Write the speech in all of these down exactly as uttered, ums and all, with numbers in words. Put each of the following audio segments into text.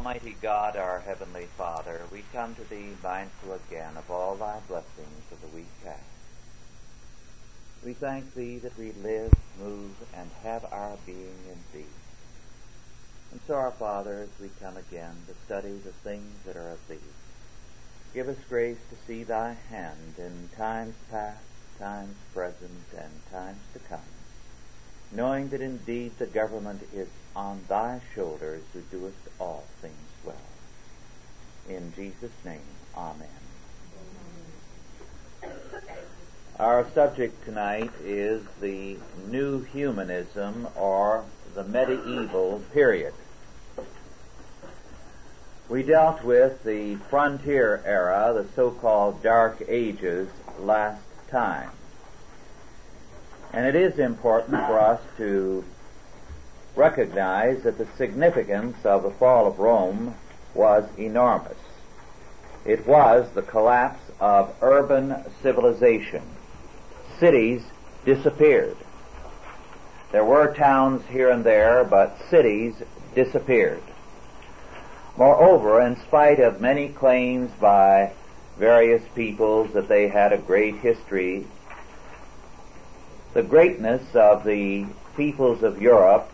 Almighty God, our Heavenly Father, we come to Thee mindful again of all Thy blessings of the week past. We thank Thee that we live, move, and have our being in Thee. And so, our Father, as we come again to study the things that are of Thee, give us grace to see Thy hand in times past, times present, and times to come, knowing that indeed the government is on Thy shoulders who doest all things well. In Jesus' name, amen. Our subject tonight is the New Humanism, or the medieval period. We dealt with the frontier era, the so-called Dark Ages, last time. And it is important for us to recognize that the significance of the fall of Rome was enormous. It was the collapse of urban civilization. Cities disappeared. There were towns here and there, but cities disappeared. Moreover, in spite of many claims by various peoples that they had a great history, the greatness of the peoples of Europe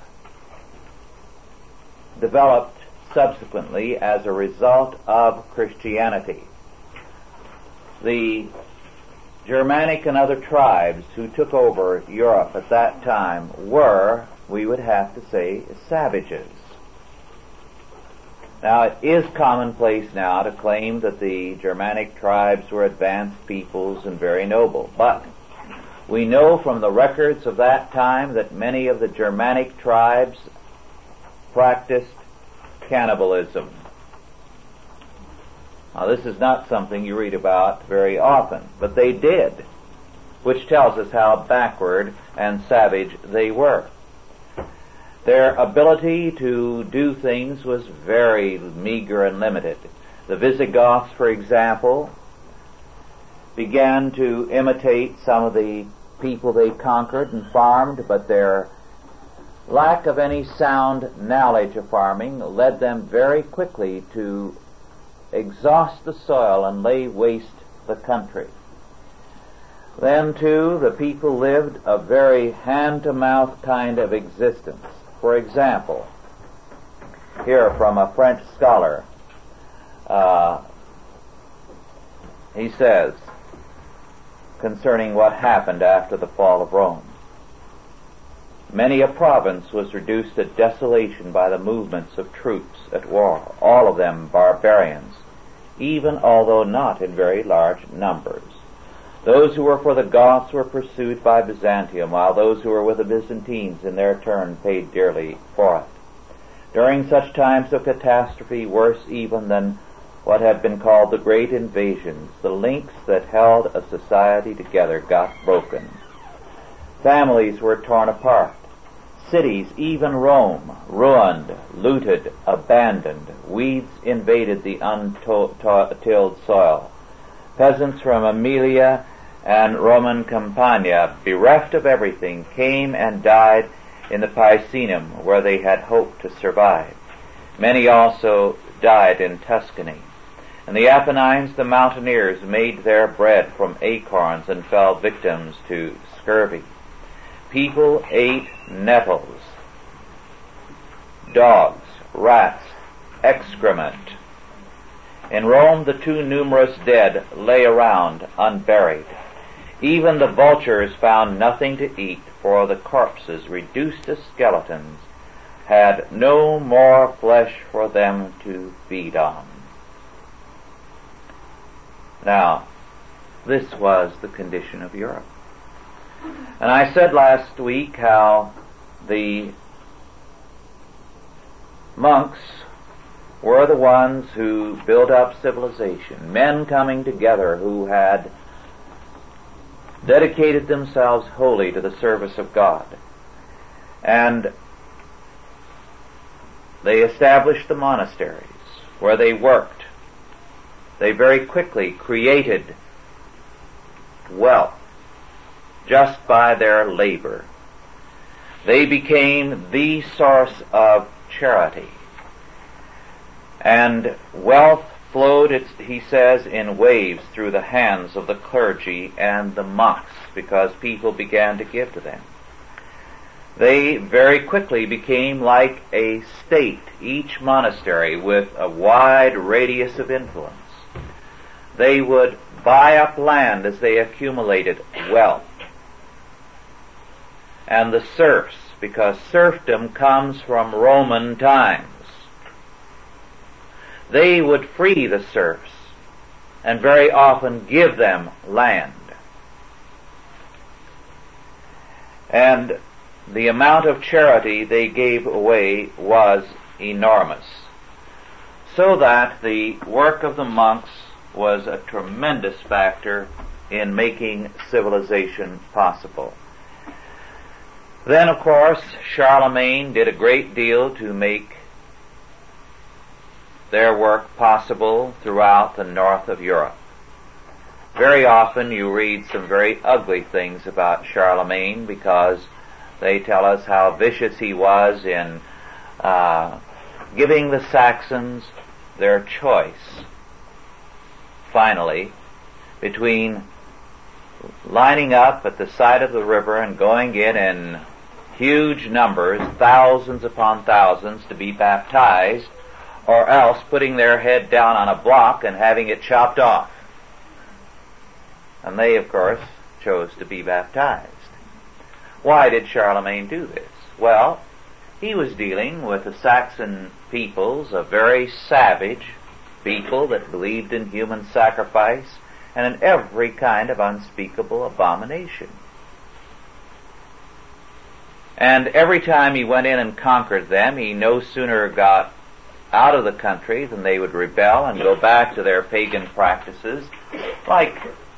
developed subsequently as a result of Christianity. The Germanic and other tribes who took over Europe at that time were, we would have to say, savages. Now, it is commonplace now to claim that the Germanic tribes were advanced peoples and very noble, but we know from the records of that time that many of the Germanic tribes practiced cannibalism. Now, this is not something you read about very often, but they did, which tells us how backward and savage they were. Their ability to do things was very meager and limited. The Visigoths, for example, began to imitate some of the people they conquered and farmed, but their lack of any sound knowledge of farming led them very quickly to exhaust the soil and lay waste the country. Then, too, the people lived a very hand-to-mouth kind of existence. For example, here from a French scholar, uh, he says, concerning what happened after the fall of Rome, many a province was reduced to desolation by the movements of troops at war, all of them barbarians, even although not in very large numbers. Those who were for the Goths were pursued by Byzantium, while those who were with the Byzantines in their turn paid dearly for it. During such times of catastrophe, worse even than what have been called the Great Invasions, the links that held a society together got broken. Families were torn apart. Cities, even Rome, ruined, looted, abandoned. Weeds invaded the untilled soil. Peasants from Aemilia and Roman Campania, bereft of everything, came and died in the Picenum, where they had hoped to survive. Many also died in Tuscany. In the Apennines, the mountaineers made their bread from acorns and fell victims to scurvy. People ate nettles, dogs, rats, excrement. In Rome, the too numerous dead lay around unburied. Even the vultures found nothing to eat, for the corpses, reduced to skeletons, had no more flesh for them to feed on. Now, this was the condition of Europe. And I said last week how the monks were the ones who built up civilization, men coming together who had dedicated themselves wholly to the service of God. And they established the monasteries where they worked. They very quickly created wealth just by their labor. They became the source of charity. And wealth flowed, he says, in waves through the hands of the clergy and the monks, because people began to give to them. They very quickly became like a state, each monastery with a wide radius of influence. They would buy up land as they accumulated wealth. And the serfs, because serfdom comes from Roman times, they would free the serfs and very often give them land. And the amount of charity they gave away was enormous, so that the work of the monks was a tremendous factor in making civilization possible. Then, of course, Charlemagne did a great deal to make their work possible throughout the north of Europe. Very often you read some very ugly things about Charlemagne, because they tell us how vicious he was in uh, giving the Saxons their choice, finally, between lining up at the side of the river and going in in huge numbers, thousands upon thousands, to be baptized, or else putting their head down on a block and having it chopped off. And they, of course, chose to be baptized. Why did Charlemagne do this? Well, he was dealing with the Saxon peoples, a very savage people that believed in human sacrifice and in every kind of unspeakable abomination. And every time he went in and conquered them, he no sooner got out of the country than they would rebel and go back to their pagan practices, like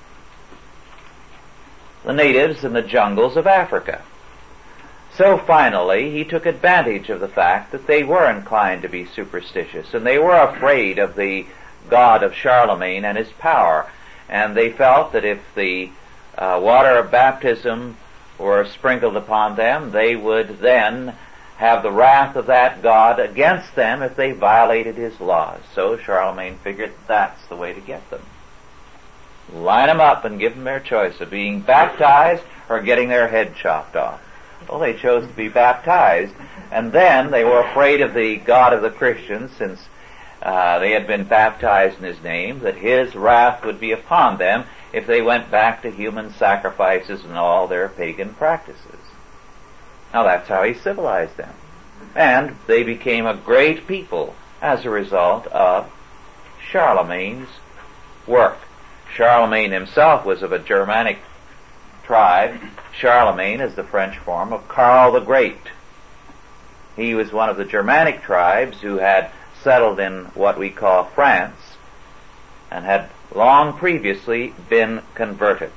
the natives in the jungles of Africa. So finally, he took advantage of the fact that they were inclined to be superstitious, and they were afraid of the God of Charlemagne and his power, and they felt that if the uh, water of baptism were sprinkled upon them, they would then have the wrath of that God against them if they violated his laws. So Charlemagne figured that's the way to get them. Line them up and give them their choice of being baptized or getting their head chopped off. Well, they chose to be baptized, and then they were afraid of the God of the Christians, since uh, they had been baptized in his name, that his wrath would be upon them if they went back to human sacrifices and all their pagan practices. Now that's how he civilized them. And they became a great people as a result of Charlemagne's work. Charlemagne himself was of a Germanic tribe. Charlemagne is the French form of Karl the Great. He was one of the Germanic tribes who had settled in what we call France and had long previously been converted.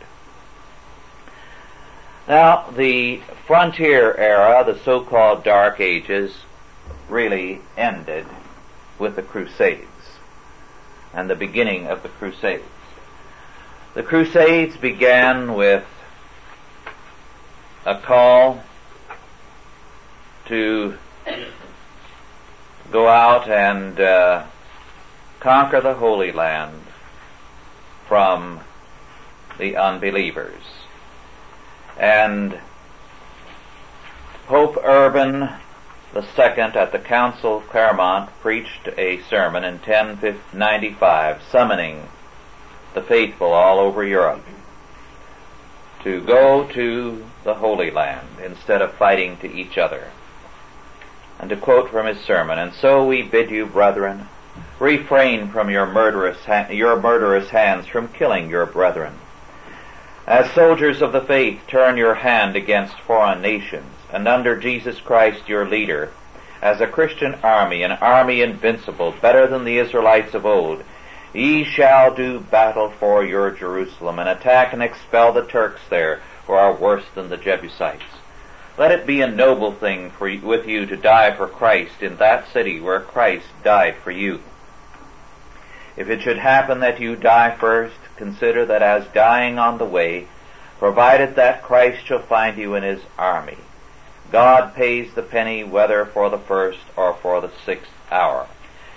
Now, the frontier era, the so-called Dark Ages, really ended with the Crusades and the beginning of the Crusades. The Crusades began with a call to go out and uh, conquer the Holy Land from the unbelievers. And Pope Urban the Second at the Council of Clermont preached a sermon in ten ninety-five, summoning the faithful all over Europe to go to the Holy Land instead of fighting to each other. And to quote from his sermon, "And so we bid you, brethren, refrain from your murderous ha- your murderous hands from killing your brethren. As soldiers of the faith, turn your hand against foreign nations, and under Jesus Christ your leader, as a Christian army, an army invincible, better than the Israelites of old, ye shall do battle for your Jerusalem, and attack and expel the Turks there, who are worse than the Jebusites. Let it be a noble thing for you, with you to die for Christ in that city where Christ died for you. If it should happen that you die first, consider that as dying on the way, provided that Christ shall find you in his army. God pays the penny whether for the first or for the sixth hour.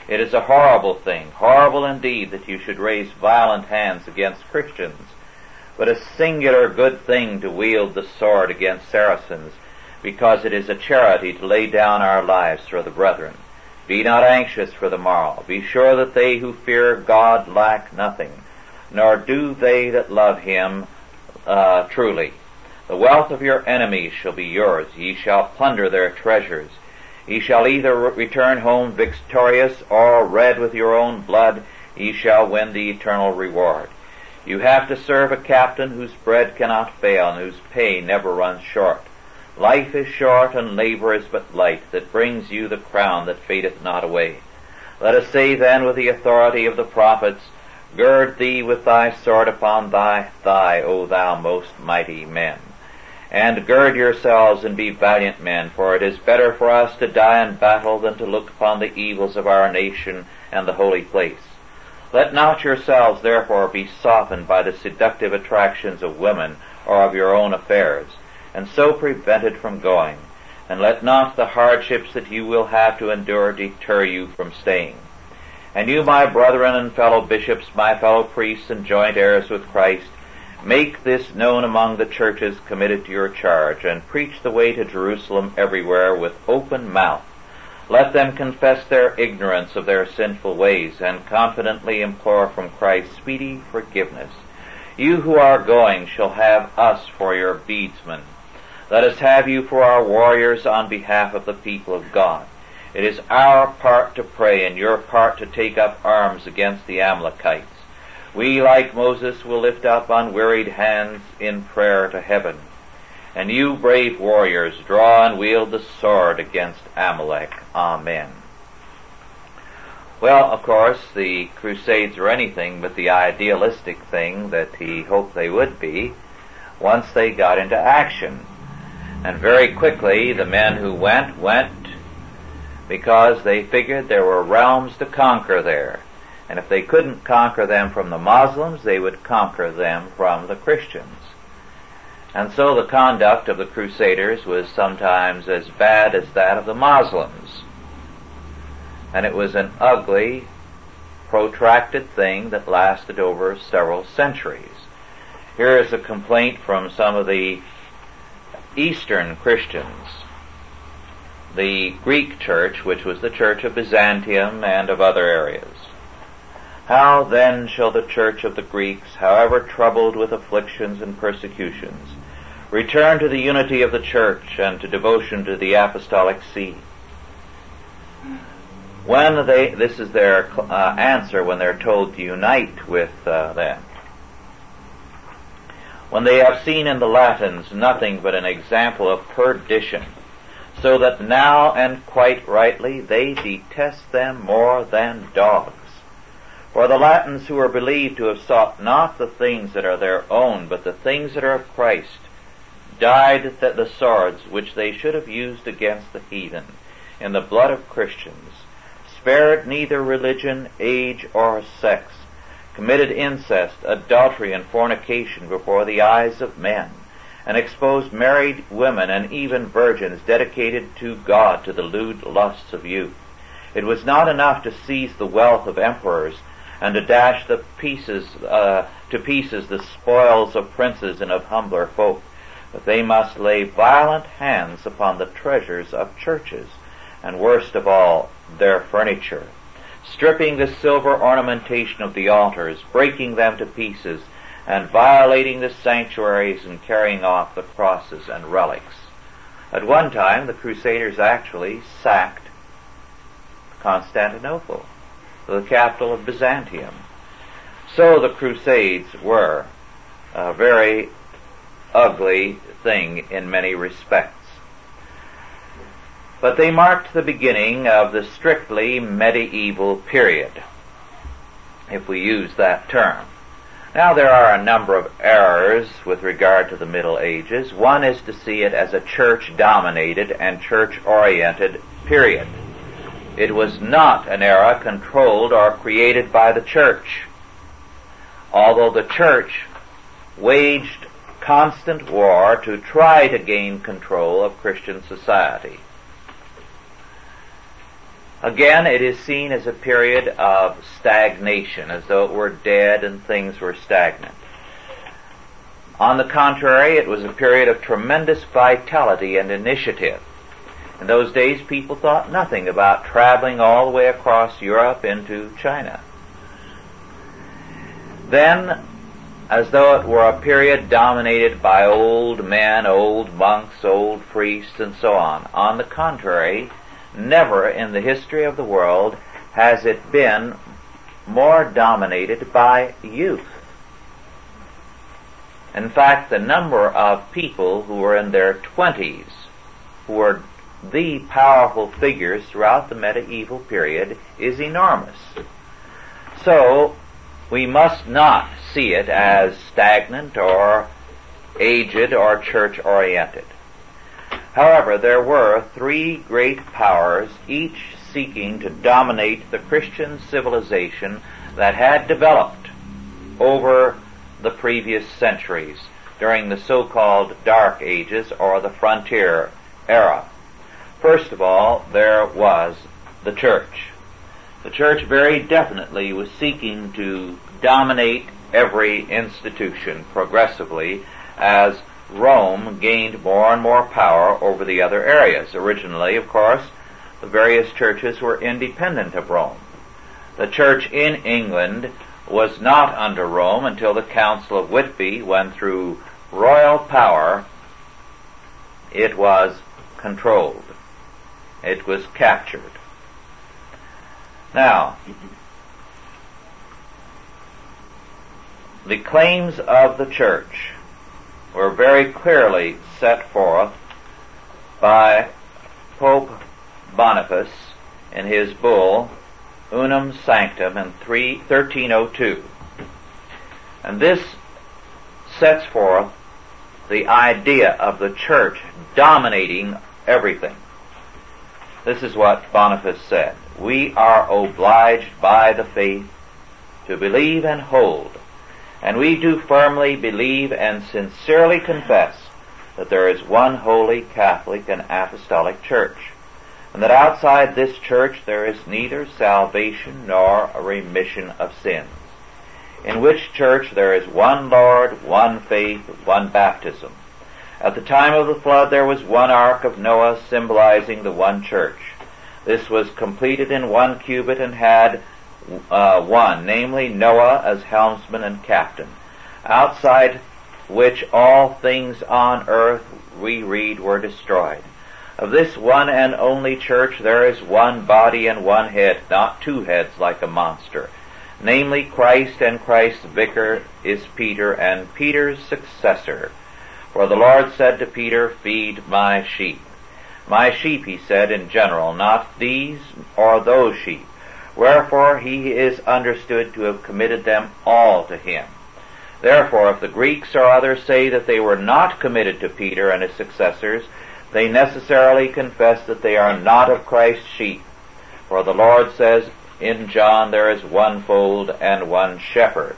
It is a horrible thing, horrible indeed, that you should raise violent hands against Christians, but a singular good thing to wield the sword against Saracens, because it is a charity to lay down our lives for the brethren. Be not anxious for the morrow. Be sure that they who fear God lack nothing, nor do they that love him uh, truly. The wealth of your enemies shall be yours. Ye shall plunder their treasures. Ye shall either return home victorious, or red with your own blood, ye shall win the eternal reward. You have to serve a captain whose bread cannot fail, and whose pay never runs short. Life is short, and labor is but light, that brings you the crown that fadeth not away. Let us say then with the authority of the prophets, Gird thee with thy sword upon thy thigh, O thou most mighty men. And gird yourselves and be valiant men, for it is better for us to die in battle than to look upon the evils of our nation and the holy place. Let not yourselves therefore be softened by the seductive attractions of women or of your own affairs, and so prevented from going. And let not the hardships that you will have to endure deter you from staying. And you, my brethren and fellow bishops, my fellow priests and joint heirs with Christ, make this known among the churches committed to your charge, and preach the way to Jerusalem everywhere with open mouth. Let them confess their ignorance of their sinful ways, and confidently implore from Christ speedy forgiveness. You who are going shall have us for your beadsmen. Let us have you for our warriors on behalf of the people of God. It is our part to pray, and your part to take up arms against the Amalekites. We, like Moses, will lift up unwearied hands in prayer to heaven. And you, brave warriors, draw and wield the sword against Amalek. Amen. Well, of course, the Crusades were anything but the idealistic thing that he hoped they would be once they got into action. And very quickly, the men who went, went because they figured there were realms to conquer there. And if they couldn't conquer them from the Muslims, they would conquer them from the Christians. And so the conduct of the Crusaders was sometimes as bad as that of the Muslims. And it was an ugly, protracted thing that lasted over several centuries. Here is a complaint from some of the Eastern Christians. The Greek church, which was the church of Byzantium and of other areas. How then shall the church of the Greeks, however troubled with afflictions and persecutions, return to the unity of the church and to devotion to the apostolic see? When they, this is their uh, answer when they're told to unite with uh, them. When they have seen in the Latins nothing but an example of perdition, so that now, and quite rightly, they detest them more than dogs. For the Latins, who are believed to have sought not the things that are their own, but the things that are of Christ, died at the swords which they should have used against the heathen, in the blood of Christians, spared neither religion, age, or sex, committed incest, adultery, and fornication before the eyes of men, and exposed married women and even virgins dedicated to God to the lewd lusts of youth. It was not enough to seize the wealth of emperors and to dash the pieces uh, to pieces the spoils of princes and of humbler folk, but they must lay violent hands upon the treasures of churches, and worst of all, their furniture, stripping the silver ornamentation of the altars, breaking them to pieces, and violating the sanctuaries and carrying off the crosses and relics. At one time, the Crusaders actually sacked Constantinople, the capital of Byzantium. So the Crusades were a very ugly thing in many respects. But they marked the beginning of the strictly medieval period, if we use that term. Now, there are a number of errors with regard to the Middle Ages. One is to see it as a church-dominated and church-oriented period. It was not an era controlled or created by the church, although the church waged constant war to try to gain control of Christian society. Again, it is seen as a period of stagnation, as though it were dead and things were stagnant. On the contrary, it was a period of tremendous vitality and initiative. In those days, people thought nothing about traveling all the way across Europe into China. Then, as though it were a period dominated by old men, old monks, old priests, and so on. On the contrary, never in the history of the world has it been more dominated by youth. In fact, the number of people who were in their twenties, who were the powerful figures throughout the medieval period, is enormous. So, we must not see it as stagnant or aged or church-oriented. However, there were three great powers, each seeking to dominate the Christian civilization that had developed over the previous centuries during the so-called Dark Ages or the Frontier era. First of all, there was the church. The church very definitely was seeking to dominate every institution progressively as Rome gained more and more power over the other areas. Originally, of course, the various churches were independent of Rome. The church in England was not under Rome until the Council of Whitby, when through royal power it was controlled. It was captured. Now, the claims of the church were very clearly set forth by Pope Boniface in his bull Unum Sanctum in thirteen oh two. And this sets forth the idea of the church dominating everything. This is what Boniface said: "We are obliged by the faith to believe and hold, and we do firmly believe and sincerely confess that there is one holy, Catholic, and Apostolic Church, and that outside this church there is neither salvation nor a remission of sins, in which church there is one Lord, one faith, one baptism. At the time of the flood there was one ark of Noah, symbolizing the one church. This was completed in one cubit and had uh, one, namely Noah as helmsman and captain, outside which all things on earth, we read, were destroyed. Of this one and only church there is one body and one head, not two heads like a monster, namely Christ, and Christ's vicar is Peter, and Peter's successor. For the Lord said to Peter, 'Feed my sheep.' My sheep," he said, in general, not these or those sheep. Wherefore he is understood to have committed them all to him. Therefore, if the Greeks or others say that they were not committed to Peter and his successors, they necessarily confess that they are not of Christ's sheep. For the Lord says in John, 'There is one fold and one shepherd.'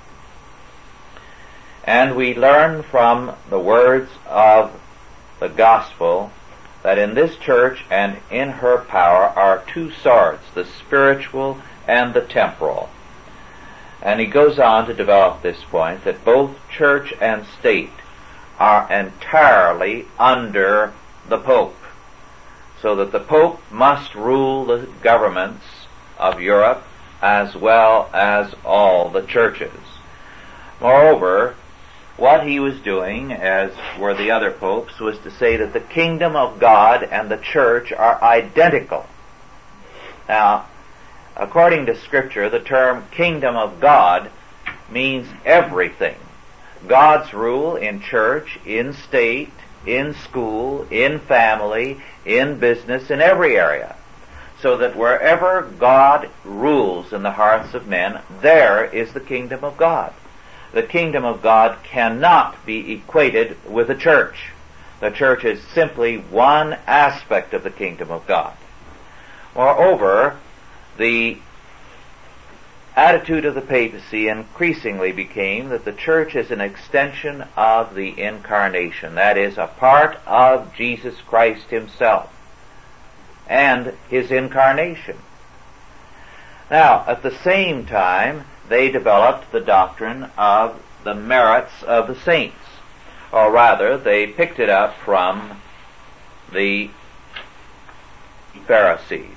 And we learn from the words of the gospel that in this church and in her power are two swords, the spiritual and the temporal. And he goes on to develop this point, that both church and state are entirely under the Pope, so that the Pope must rule the governments of Europe as well as all the churches. Moreover, what he was doing, as were the other popes, was to say that the kingdom of God and the church are identical. Now, according to Scripture, the term kingdom of God means everything. God's rule in church, in state, in school, in family, in business, in every area. So that wherever God rules in the hearts of men, there is the kingdom of God. The kingdom of God cannot be equated with the church. The church is simply one aspect of the kingdom of God. Moreover, the attitude of the papacy increasingly became that the church is an extension of the incarnation, that is, a part of Jesus Christ himself. and his incarnation. Now, at the same time, they developed the doctrine of the merits of the saints, or rather, they picked it up from the Pharisees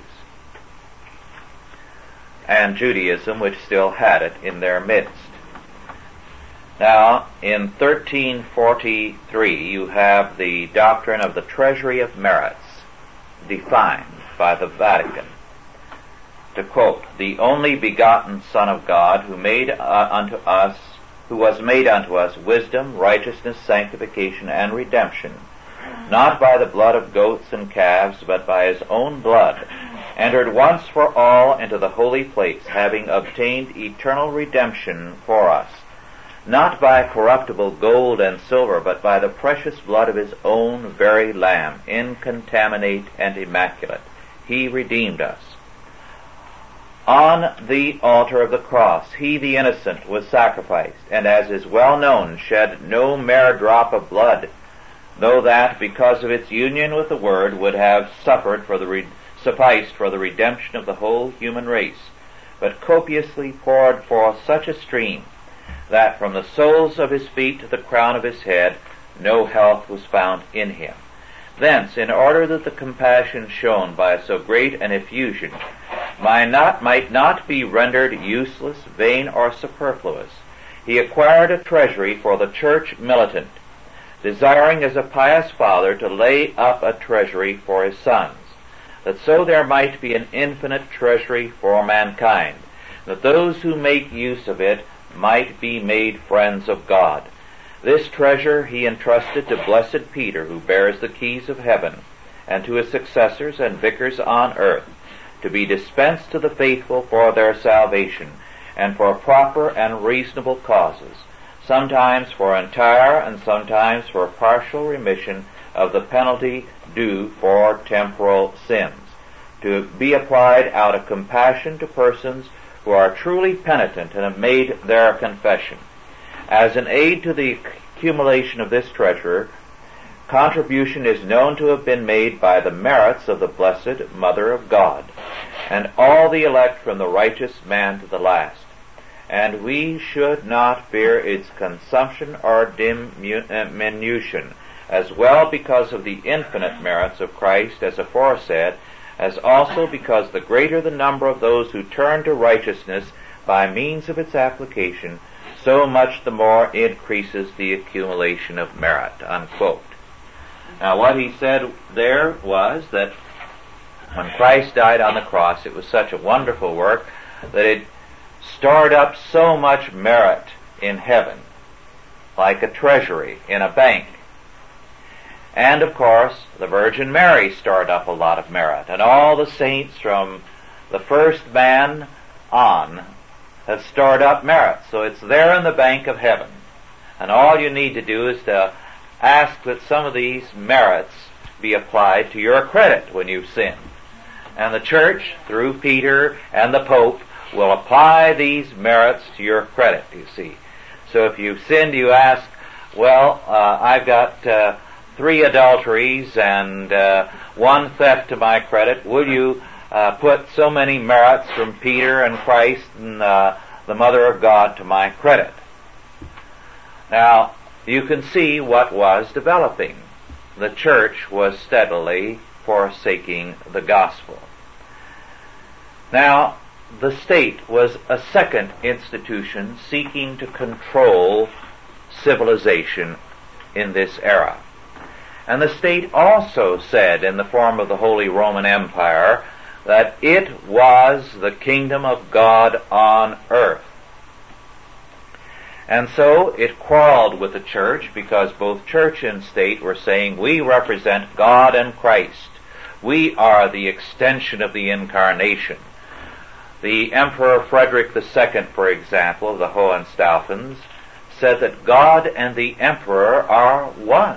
and Judaism, which still had it in their midst. Now, in thirteen forty-three, you have the doctrine of the treasury of merits defined by the Vatican. To quote, "The only begotten Son of God, who made uh, unto us, who was made unto us wisdom, righteousness, sanctification, and redemption, not by the blood of goats and calves, but by his own blood, entered once for all into the holy place, having obtained eternal redemption for us, not by corruptible gold and silver, but by the precious blood of his own very Lamb, incontaminate and immaculate. He redeemed us. On the altar of the cross, he, the innocent, was sacrificed, and as is well known, shed no mere drop of blood, though that, because of its union with the Word, would have suffered for the re- sufficed for the redemption of the whole human race, but copiously poured forth such a stream, that from the soles of his feet to the crown of his head, no health was found in him. Thence, in order that the compassion shown by so great an effusion might not, might not be rendered useless, vain, or superfluous, he acquired a treasury for the church militant, desiring as a pious father to lay up a treasury for his sons, that so there might be an infinite treasury for mankind, that those who make use of it might be made friends of God. This treasure he entrusted to blessed Peter, who bears the keys of heaven, and to his successors and vicars on earth, to be dispensed to the faithful for their salvation, and for proper and reasonable causes, sometimes for entire and sometimes for partial remission of the penalty due for temporal sins, to be applied out of compassion to persons who are truly penitent and have made their confession. As an aid to the accumulation of this treasure, contribution is known to have been made by the merits of the Blessed Mother of God, and all the elect from the righteous man to the last. And we should not fear its consumption or diminution, as well because of the infinite merits of Christ as aforesaid, as also because the greater the number of those who turn to righteousness by means of its application, so much the more increases the accumulation of merit." Unquote. Now what he said there was that when Christ died on the cross, it was such a wonderful work that it stored up so much merit in heaven, like a treasury in a bank. And, of course, the Virgin Mary stored up a lot of merit, and all the saints from the first man on have stored up merit. So it's there in the bank of heaven. And all you need to do is to ask that some of these merits be applied to your credit when you sin. And the Church, through Peter and the Pope, will apply these merits to your credit, you see. So if you've sinned, you ask, well, uh, I've got uh, three adulteries and uh, one theft to my credit. Will you uh, put so many merits from Peter and Christ and uh, the Mother of God to my credit? Now, you can see what was developing. The Church was steadily forsaking the gospel. Now, the state was a second institution seeking to control civilization in this era. And the state also said, in the form of the Holy Roman Empire, that it was the kingdom of God on earth. And so it quarreled with the church, because both church and state were saying, we represent God and Christ. We are the extension of the incarnation. The Emperor Frederick the Second, for example, of the Hohenstaufens, said that God and the Emperor are one.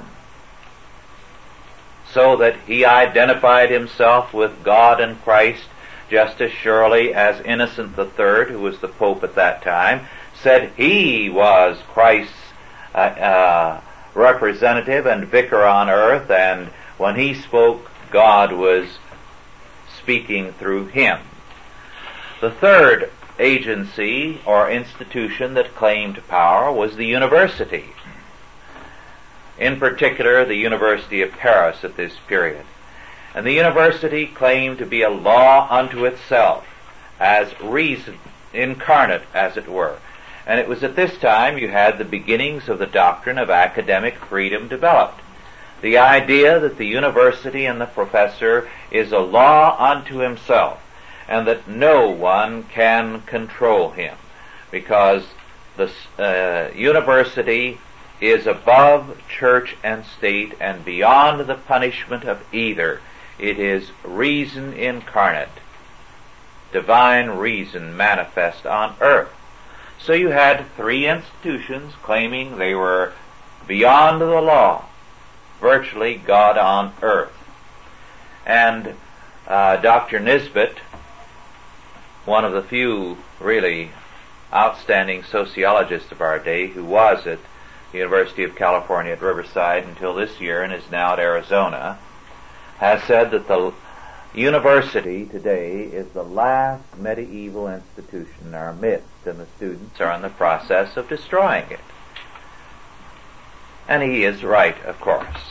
So that he identified himself with God and Christ just as surely as Innocent the Third, who was the Pope at that time, said he was Christ's uh, uh, representative and vicar on earth, and when he spoke, God was speaking through him. The third agency or institution that claimed power was the university. In particular, the University of Paris at this period. And the university claimed to be a law unto itself, as reason incarnate, as it were. And it was at this time you had the beginnings of the doctrine of academic freedom developed. The idea that the university and the professor is a law unto himself, and that no one can control him, because the uh, university is above church and state and beyond the punishment of either. It is reason incarnate, divine reason manifest on earth. So you had three institutions claiming they were beyond the law, virtually God on earth. And uh, Doctor Nisbet, one of the few really outstanding sociologists of our day, who was at the University of California at Riverside until this year and is now at Arizona, has said that the university today is the last medieval institution in our midst, and the students are in the process of destroying it. And he is right, of course.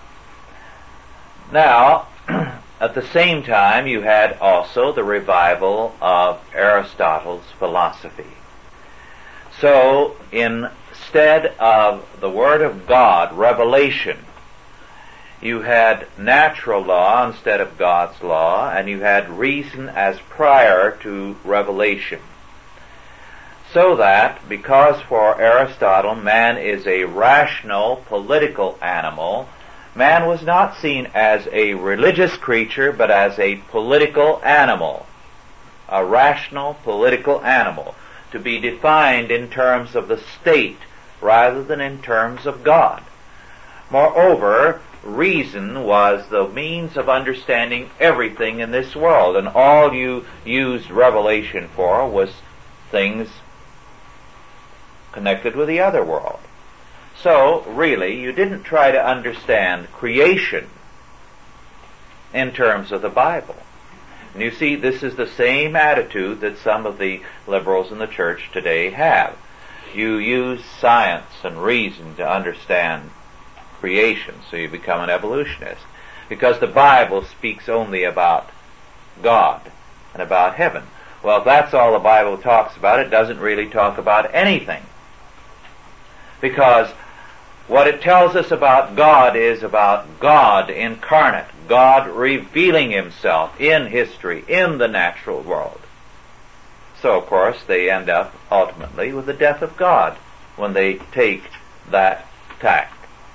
Now, at the same time, you had also the revival of Aristotle's philosophy. So, instead of the Word of God, revelation, you had natural law instead of God's law, and you had reason as prior to revelation. So that, because for Aristotle man is a rational political animal, man was not seen as a religious creature, but as a political animal, a rational political animal, to be defined in terms of the state rather than in terms of God. Moreover, reason was the means of understanding everything in this world, and all you used revelation for was things connected with the other world. So, really, you didn't try to understand creation in terms of the Bible. And you see, this is the same attitude that some of the liberals in the church today have. You use science and reason to understand creation, so you become an evolutionist. Because the Bible speaks only about God and about heaven. Well, if that's all the Bible talks about, it doesn't really talk about anything. Because what it tells us about God is about God incarnate, God revealing himself in history, in the natural world. So, of course, they end up ultimately with the death of God when they take that tack.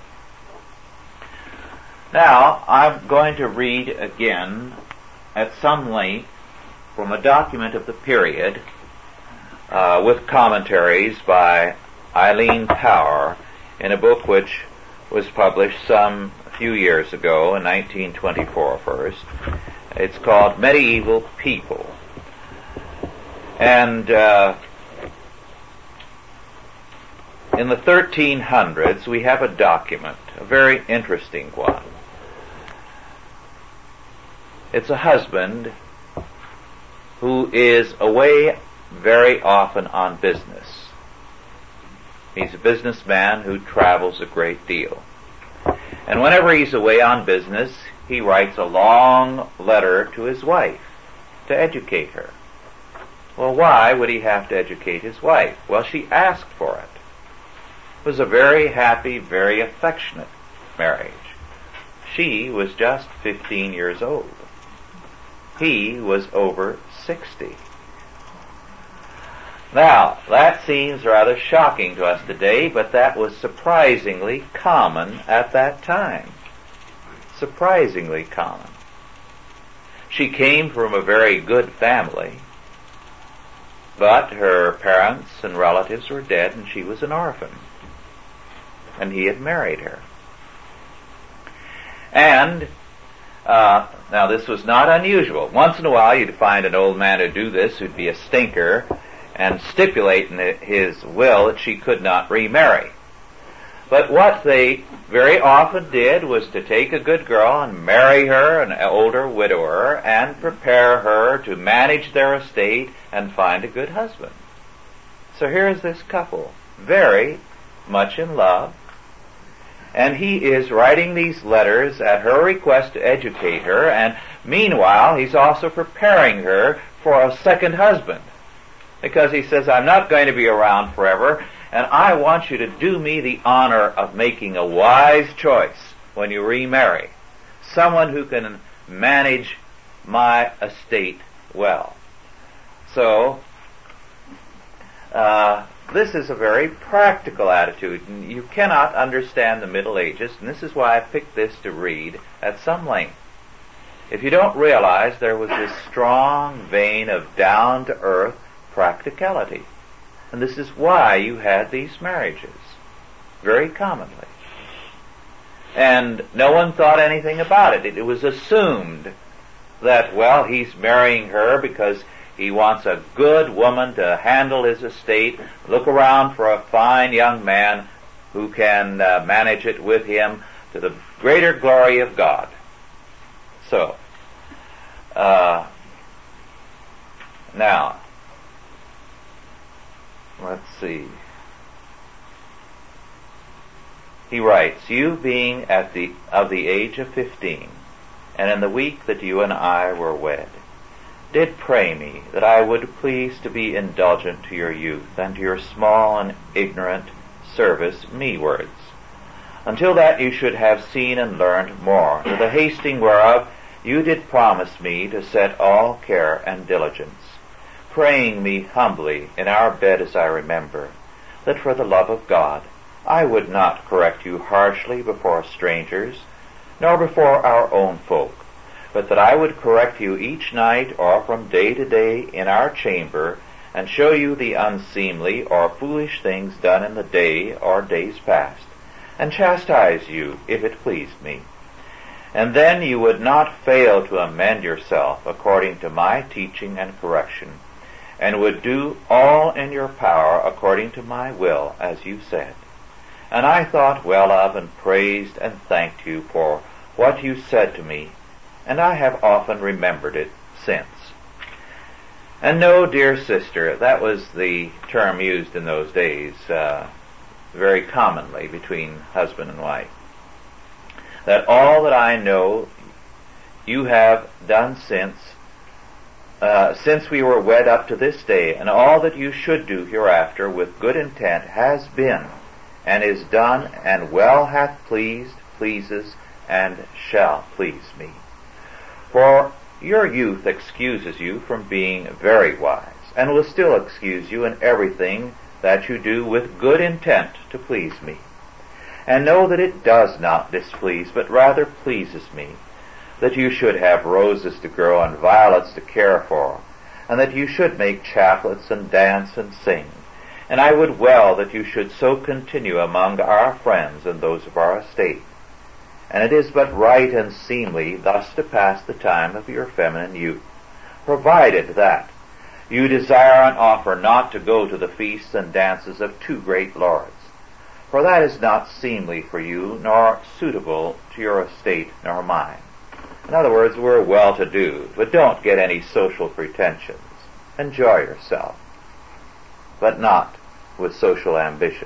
Now, I'm going to read again at some length from a document of the period uh, with commentaries by Eileen Power in a book which was published some few years ago, in nineteen twenty-four first. It's called Medieval People. And uh, in the thirteen hundreds we have a document, a very interesting one. It's a husband who is away very often on business. He's a businessman who travels a great deal. And whenever he's away on business, he writes a long letter to his wife to educate her. Well, why would he have to educate his wife? Well, she asked for it. It was a very happy, very affectionate marriage. She was just fifteen years old. He was over sixty. Now, that seems rather shocking to us today, but that was surprisingly common at that time. Surprisingly common. She came from a very good family, but her parents and relatives were dead and she was an orphan. And he had married her. And Uh, now, this was not unusual. Once in a while, you'd find an old man who'd do this, who'd be a stinker, and stipulate in his will that she could not remarry. But what they very often did was to take a good girl and marry her, an older widower, and prepare her to manage their estate and find a good husband. So here's this couple, very much in love, and he is writing these letters at her request to educate her, and meanwhile he's also preparing her for a second husband, because he says, I'm not going to be around forever, and I want you to do me the honor of making a wise choice when you remarry, someone who can manage my estate well. So, uh, this is a very practical attitude, and you cannot understand the Middle Ages, and this is why I picked this to read at some length. If you don't realize there was this strong vein of down-to-earth practicality, and this is why you had these marriages, very commonly. And no one thought anything about it. It, it was assumed that, well, he's marrying her because he wants a good woman to handle his estate, look around for a fine young man who can uh, manage it with him to the greater glory of God. So, uh, now, let's see. He writes, you being at the of the age of fifteen, and in the week that you and I were wed, did pray me that I would please to be indulgent to your youth and to your small and ignorant service me-wards, until that you should have seen and learned more, to the hasting whereof you did promise me to set all care and diligence, praying me humbly in our bed as I remember, that for the love of God I would not correct you harshly before strangers, nor before our own folk, but that I would correct you each night or from day to day in our chamber, and show you the unseemly or foolish things done in the day or days past, and chastise you if it pleased me. And then you would not fail to amend yourself according to my teaching and correction, and would do all in your power according to my will, as you said. And I thought well of and praised and thanked you for what you said to me, and I have often remembered it since. And know, dear sister, that was the term used in those days uh, very commonly between husband and wife, that all that I know you have done since uh, since we were wed up to this day, and all that you should do hereafter with good intent has been and is done, and well hath pleased, pleases, and shall please me. For your youth excuses you from being very wise, and will still excuse you in everything that you do with good intent to please me. And know that it does not displease, but rather pleases me, that you should have roses to grow and violets to care for, and that you should make chaplets and dance and sing. And I would well that you should so continue among our friends and those of our estate. And it is but right and seemly thus to pass the time of your feminine youth, provided that you desire and offer not to go to the feasts and dances of too great lords, for that is not seemly for you, nor suitable to your estate nor mine. In other words, we're well-to-do, but don't get any social pretensions. Enjoy yourself, but not with social ambitions.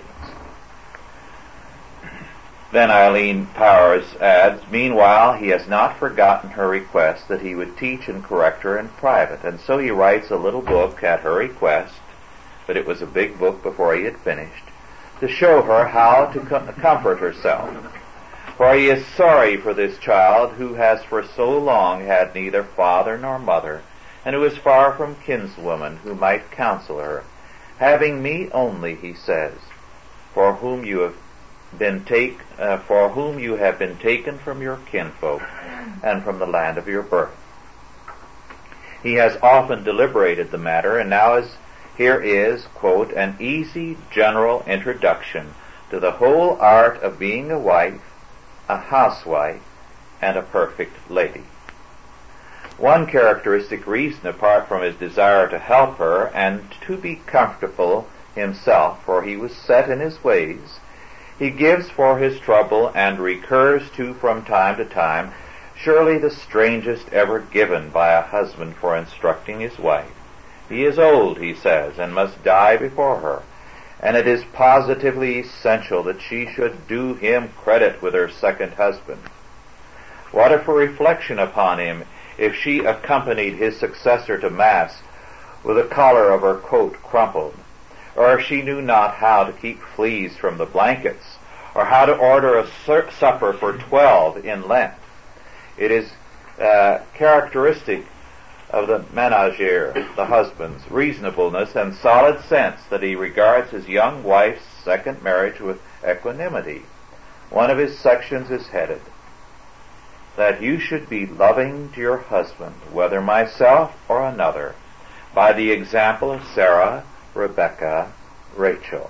Then Eileen Powers adds, meanwhile, he has not forgotten her request that he would teach and correct her in private, and so he writes a little book at her request, but it was a big book before he had finished, to show her how to com- comfort herself. For he is sorry for this child who has for so long had neither father nor mother, and who is far from kinswoman who might counsel her, having me only, he says, for whom you have been take, uh, for whom you have been taken from your kinfolk and from the land of your birth. He has often deliberated the matter, and now is here is, quote, an easy general introduction to the whole art of being a wife, a housewife, and a perfect lady. One characteristic reason, apart from his desire to help her and to be comfortable himself, for he was set in his ways, He gives for his trouble and recurs to from time to time surely the strangest ever given by a husband for instructing his wife. He is old, he says, and must die before her, and it is positively essential that she should do him credit with her second husband. What if a reflection upon him if she accompanied his successor to Mass with the collar of her coat crumpled, or if she knew not how to keep fleas from the blankets, or how to order a sur- supper for twelve in Lent? It is uh, characteristic of the ménagère, the husband's reasonableness and solid sense that he regards his young wife's second marriage with equanimity. One of his sections is headed, that you should be loving to your husband, whether myself or another, by the example of Sarah, Rebecca, Rachel.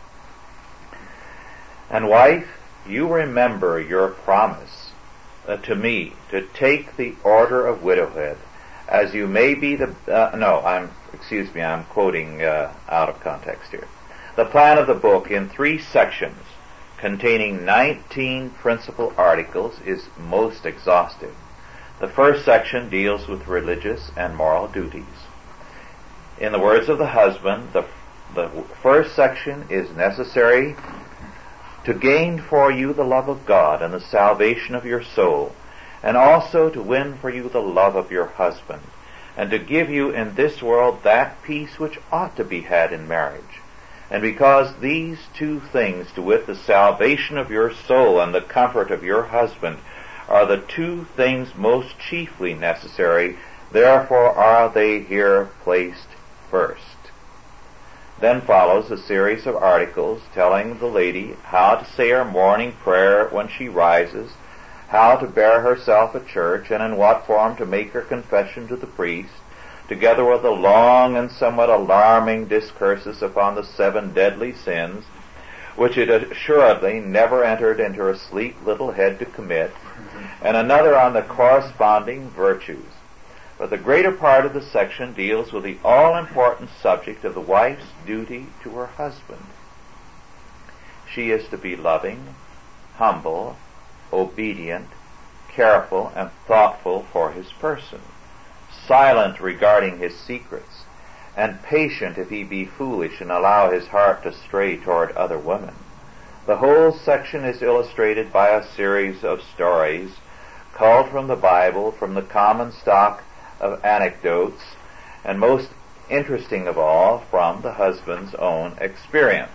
And wife, you remember your promise uh, to me to take the order of widowhood, as you may be the, uh, no, I'm, excuse me, I'm quoting uh, out of context here. The plan of the book in three sections containing nineteen principal articles is most exhaustive. The first section deals with religious and moral duties. In the words of the husband, the, the first section is necessary to gain for you the love of God and the salvation of your soul, and also to win for you the love of your husband, and to give you in this world that peace which ought to be had in marriage. And because these two things, to wit, the salvation of your soul and the comfort of your husband, are the two things most chiefly necessary, therefore are they here placed first. Then follows a series of articles telling the lady how to say her morning prayer when she rises, how to bear herself at church, and in what form to make her confession to the priest, together with the long and somewhat alarming discourses upon the seven deadly sins, which it assuredly never entered into her sleek little head to commit, and another on the corresponding virtues. But the greater part of the section deals with the all-important subject of the wife's duty to her husband. She is to be loving, humble, obedient, careful, and thoughtful for his person, silent regarding his secrets, and patient if he be foolish and allow his heart to stray toward other women. The whole section is illustrated by a series of stories culled from the Bible, from the common stock of anecdotes, and most interesting of all, from the husband's own experience.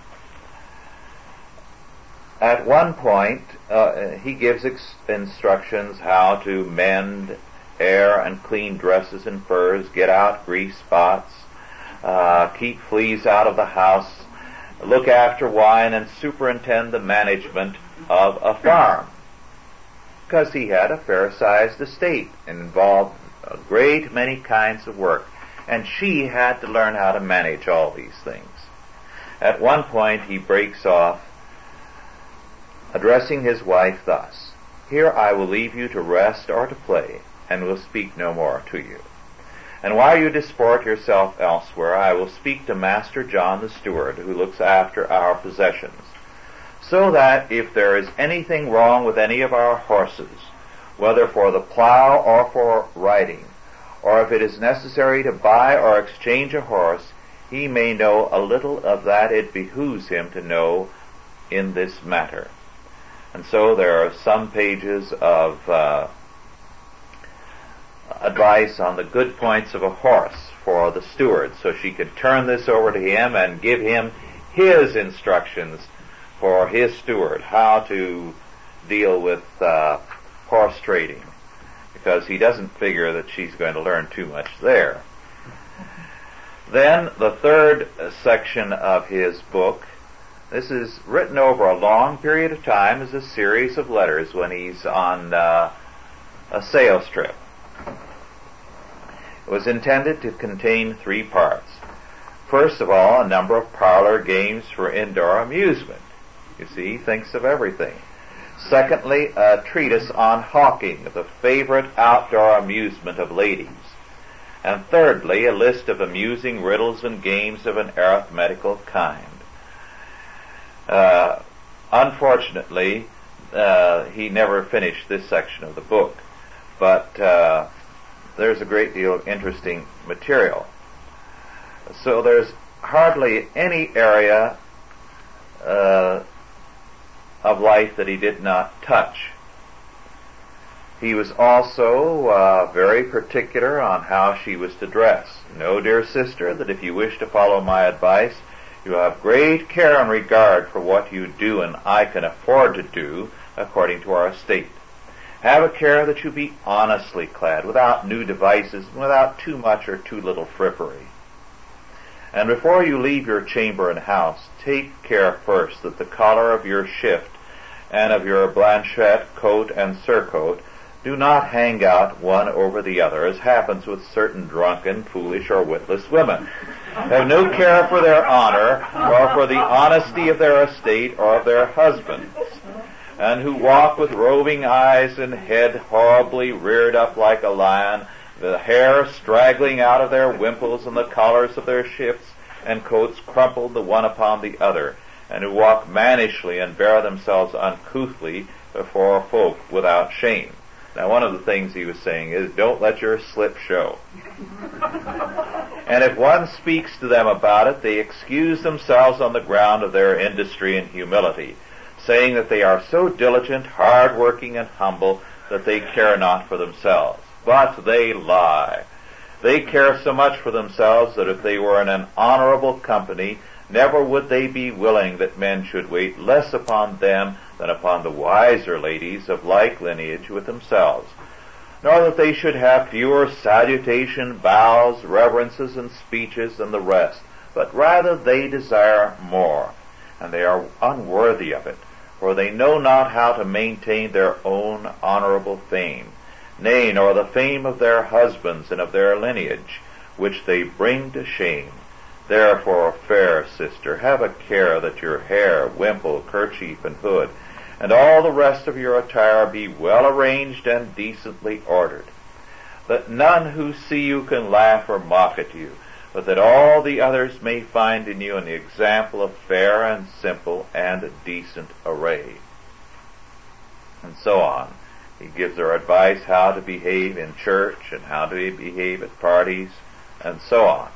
At one point, uh, he gives ex- instructions how to mend, air, and clean dresses and furs, get out grease spots, uh, keep fleas out of the house, look after wine, and superintend the management of a farm. Because he had a fair-sized estate and involved a great many kinds of work, and she had to learn how to manage all these things. At one point he breaks off, addressing his wife thus, "Here I will leave you to rest or to play, and will speak no more to you. And while you disport yourself elsewhere, I will speak to Master John the steward, who looks after our possessions, so that if there is anything wrong with any of our horses, whether for the plow or for riding, or if it is necessary to buy or exchange a horse, he may know a little of that it behooves him to know in this matter." And so there are some pages of uh, advice on the good points of a horse for the steward, so she could turn this over to him and give him his instructions for his steward, how to deal with uh, horse trading, because he doesn't figure that she's going to learn too much there. Then the third section of his book, this is written over a long period of time as a series of letters when he's on uh, a sales trip. It was intended to contain three parts. First of all, a number of parlor games for indoor amusement. You see, he thinks of everything. Secondly, a treatise on hawking, the favorite outdoor amusement of ladies. And thirdly, a list of amusing riddles and games of an arithmetical kind. Uh, unfortunately, uh, he never finished this section of the book, but uh, there's a great deal of interesting material. So there's hardly any area uh, of life that he did not touch. He was also uh, very particular on how she was to dress. Know, dear sister, that if you wish to follow my advice, you have great care and regard for what you do and I can afford to do according to our estate. Have a care that you be honestly clad, without new devices, and without too much or too little frippery. And before you leave your chamber and house, take care first that the collar of your shift and of your blanchette coat and surcoat do not hang out one over the other, as happens with certain drunken, foolish, or witless women. Have no care for their honor, or for the honesty of their estate, or of their husbands, and who walk with roving eyes and head horribly reared up like a lion, the hair straggling out of their wimples, and the collars of their shifts and coats crumpled the one upon the other, and who walk mannishly and bear themselves uncouthly before folk without shame. Now, one of the things he was saying is, don't let your slip show. And if one speaks to them about it, they excuse themselves on the ground of their industry and humility, saying that they are so diligent, hard-working, and humble that they care not for themselves. But they lie. They care so much for themselves that if they were in an honorable company, never would they be willing that men should wait less upon them than upon the wiser ladies of like lineage with themselves, nor that they should have fewer salutation, bows, reverences, and speeches than the rest, but rather they desire more, and they are unworthy of it, for they know not how to maintain their own honorable fame, nay, nor the fame of their husbands and of their lineage, which they bring to shame. Therefore, fair sister, have a care that your hair, wimple, kerchief, and hood, and all the rest of your attire be well arranged and decently ordered, that none who see you can laugh or mock at you, but that all the others may find in you an example of fair and simple and decent array. And so on. He gives her advice how to behave in church and how to behave at parties, and so on.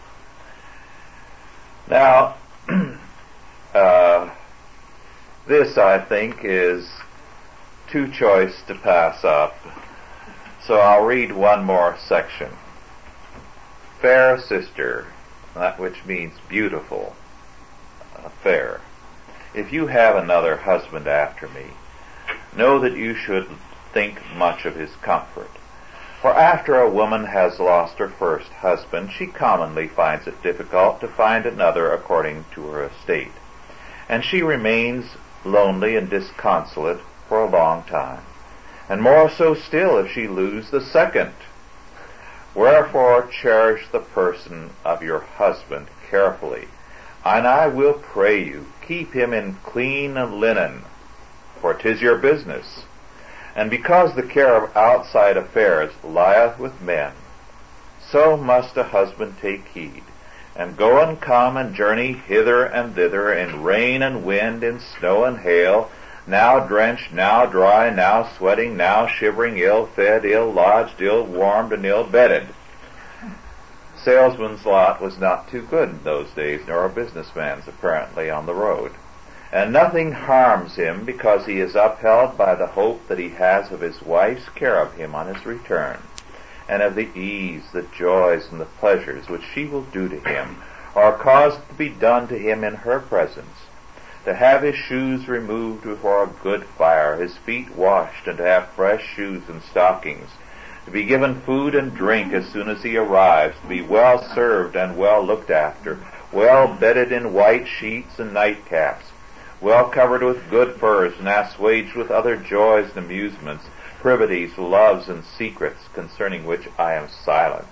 Now, uh, this, I think, is too choice to pass up, so I'll read one more section. Fair sister, that which means beautiful, uh, fair, if you have another husband after me, know that you should think much of his comfort. For after a woman has lost her first husband, she commonly finds it difficult to find another according to her estate, and she remains lonely and disconsolate for a long time, and more so still if she lose the second. Wherefore cherish the person of your husband carefully, and I will pray you, keep him in clean linen, for 'tis your business. And because the care of outside affairs lieth with men, so must a husband take heed, and go and come and journey hither and thither in rain and wind, in snow and hail, now drenched, now dry, now sweating, now shivering, ill-fed, ill-lodged, ill-warmed, and ill-bedded. Salesman's lot was not too good in those days, nor a businessman's apparently on the road. And nothing harms him, because he is upheld by the hope that he has of his wife's care of him on his return, and of the ease, the joys, and the pleasures which she will do to him, or cause to be done to him in her presence, to have his shoes removed before a good fire, his feet washed, and to have fresh shoes and stockings, to be given food and drink as soon as he arrives, to be well served and well looked after, well bedded in white sheets and nightcaps, well covered with good furs, and assuaged with other joys and amusements, privities, loves, and secrets, concerning which I am silent.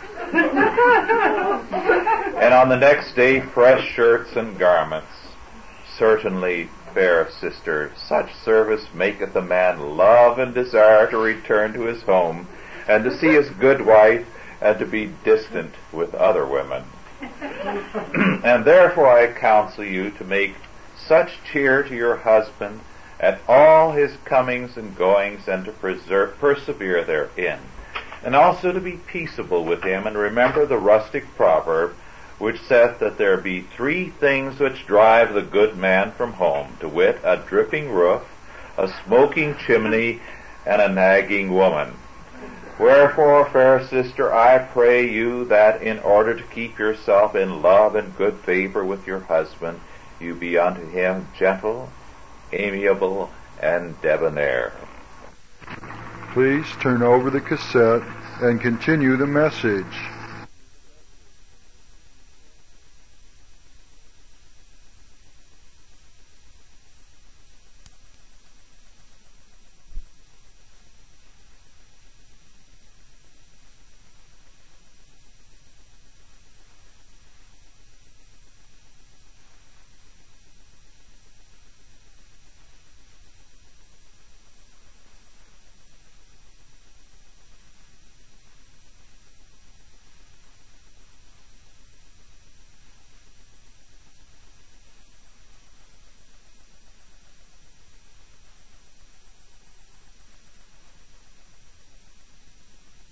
And on the next day fresh shirts and garments. Certainly, fair sister, such service maketh a man love and desire to return to his home, and to see his good wife, and to be distant with other women. And therefore I counsel you to make such cheer to your husband at all his comings and goings, and to preserve, persevere therein, and also to be peaceable with him, and remember the rustic proverb, which saith that there be three things which drive the good man from home, to wit, a dripping roof, a smoking chimney, and a nagging woman. Wherefore, fair sister, I pray you that in order to keep yourself in love and good favor with your husband, you be unto him gentle, amiable, and debonair. Please turn over the cassette and continue the message.